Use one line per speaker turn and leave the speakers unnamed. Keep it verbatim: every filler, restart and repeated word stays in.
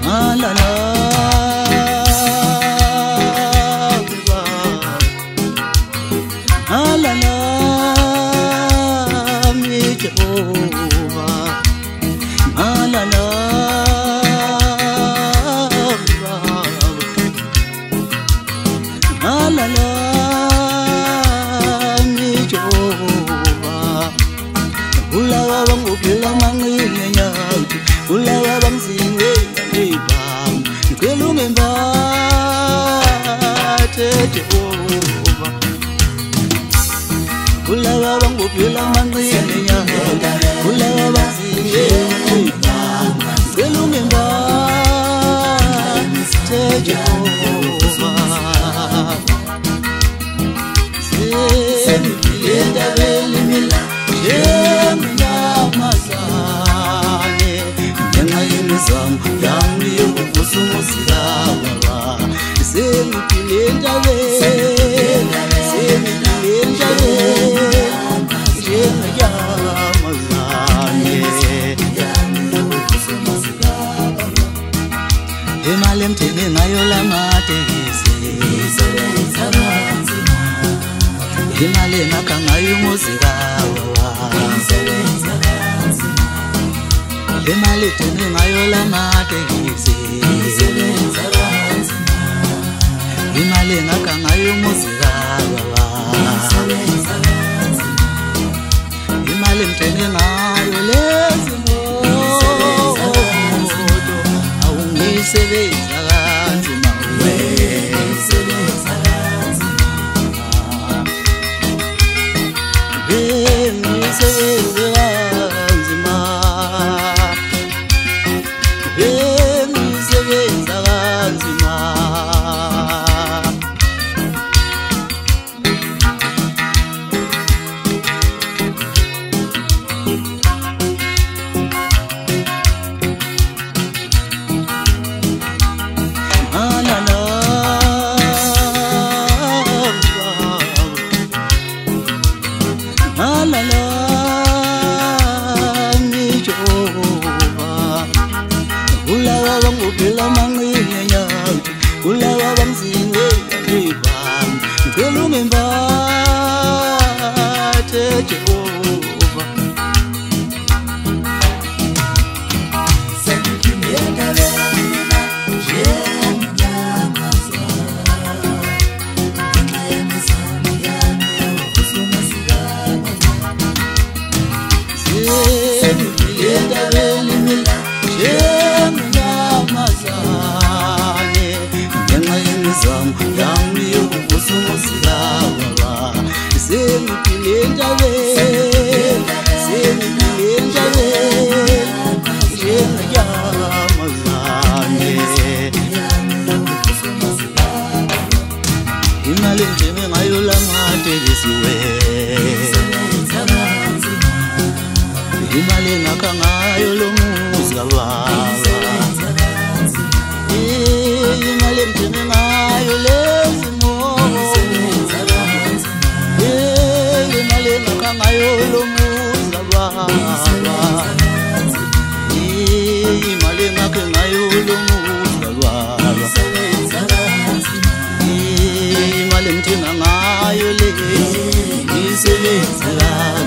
la la la la la mi Jehovah la la la la la la mi Jehovah ulawa wangu bila manginya ulawa bangzinge ngibam ngelunge mbathe Jehovah ulawa wangu bila manginya ulawa bangzinge ngibam ngelunge mbathe Jehovah sengiyenda belimila yemnyamazane ngenxa yemizamo yami yokukusumuzilaba sengiphile entabeni sengiphile entabeni njengeyamazane imali emthenge ngayo lamatekisi imali engakha ngayo umuzi kawawa imali ethenge ngayo lamatekisi imali engakha ngayo umuzi kawawa imali ethenge ngayo lezi moto awungisebenza kanzima la la mi Jehovah ulawa wangu bila manginya ulawa bangzinge ngibam ngelunge mbathe Jehovah sengiyenda belimila yenda belimila yemnyamazane ngenxa yemizamo yami yokukusumuzilaba sengiphile entabeni sengiphile entabeni njengeyamazane imali enthenge ngayo lamatekisi imali engakha ngayo lomuzi kababa imali engithenge ngayo lezi moto imali engakha ngayo lomuzi kababa imali engakha ngayo lomuzi kababa imali engithenga ngayo lezi isebenza